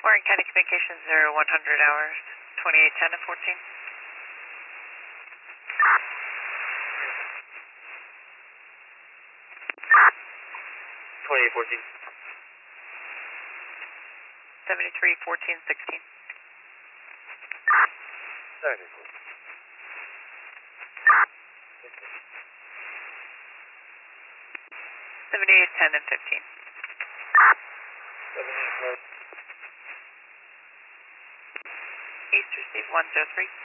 Warren County Communications 0100 hours, 2810 and 14. 2814. 73 14 16. 78 10 and 15. 78 East receive 103.